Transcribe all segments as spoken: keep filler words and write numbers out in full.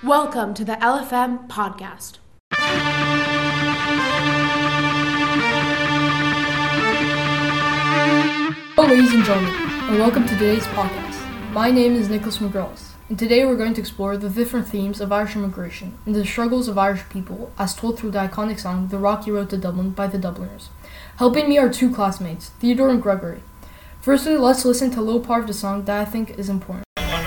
Welcome to the L F M podcast. Hello ladies and gentlemen, and welcome to today's podcast. My name is Nicholas McGraws, and today we're going to explore the different themes of Irish immigration and the struggles of Irish people as told through the iconic song The Rocky Road to Dublin by the Dubliners. Helping me are two classmates, Theodore and Gregory. Firstly, let's listen to a little part of the song that I think is important.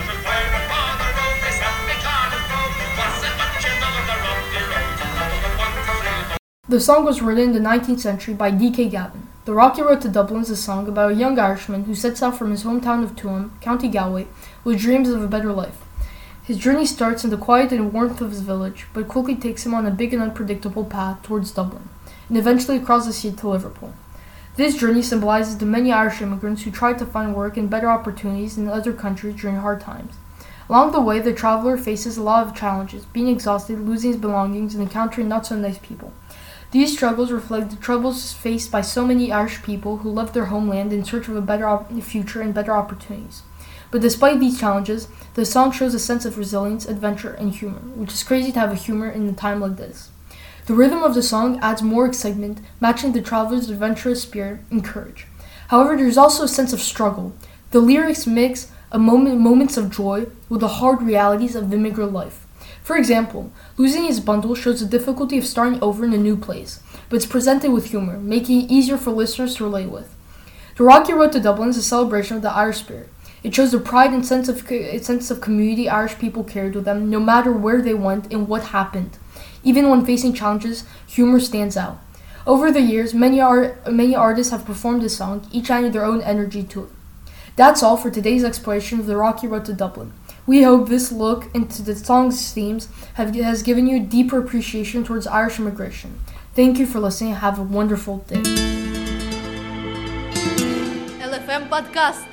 The song was written in the nineteenth century by D K Gavin. The Rocky Road to Dublin is a song about a young Irishman who sets out from his hometown of Tuam, County Galway, with dreams of a better life. His journey starts in the quiet and warmth of his village, but quickly takes him on a big and unpredictable path towards Dublin, and eventually across the sea to Liverpool. This journey symbolizes the many Irish immigrants who tried to find work and better opportunities in other countries during hard times. Along the way, the traveler faces a lot of challenges, being exhausted, losing his belongings, and encountering not-so-nice people. These struggles reflect the troubles faced by so many Irish people who left their homeland in search of a better op- future and better opportunities. But despite these challenges, the song shows a sense of resilience, adventure, and humor, which is crazy to have a humor in a time like this. The rhythm of the song adds more excitement, matching the traveler's adventurous spirit and courage. However, there's also a sense of struggle. The lyrics mix a moment, moments of joy with the hard realities of immigrant life. For example, losing his bundle shows the difficulty of starting over in a new place, but it's presented with humor, making it easier for listeners to relate with. The Rocky Road to Dublin is a celebration of the Irish spirit. It shows the pride and sense of sense of community Irish people carried with them, no matter where they went and what happened. Even when facing challenges, humor stands out. Over the years, many art, many artists have performed this song, each adding their own energy to it. That's all for today's exploration of the Rocky Road to Dublin. We hope this look into the song's themes have, has given you a deeper appreciation towards Irish immigration. Thank you for listening. Have a wonderful day. L F M Podcast.